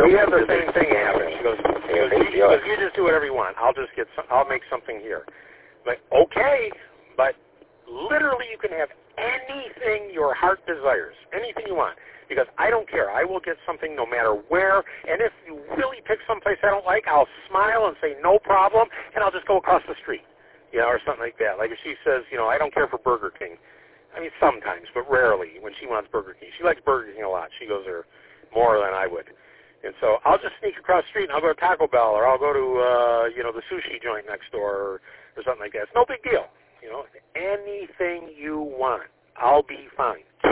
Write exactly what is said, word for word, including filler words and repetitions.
We have the same thing happen. She goes, she goes, you, she goes, you just do whatever you want. I'll just get some, I'll make something here. I'm like, okay, but literally you can have anything your heart desires, anything you want. Because I don't care. I will get something no matter where. And if you really pick someplace I don't like, I'll smile and say no problem, and I'll just go across the street, you know, or something like that. Like if she says, you know, I don't care for Burger King. I mean, sometimes, but rarely when she wants Burger King. She likes Burger King a lot. She goes there more than I would. And so I'll just sneak across the street, and I'll go to Taco Bell, or I'll go to, uh, you know, the sushi joint next door, or, or something like that. It's no big deal. You know, anything you want, I'll be fine.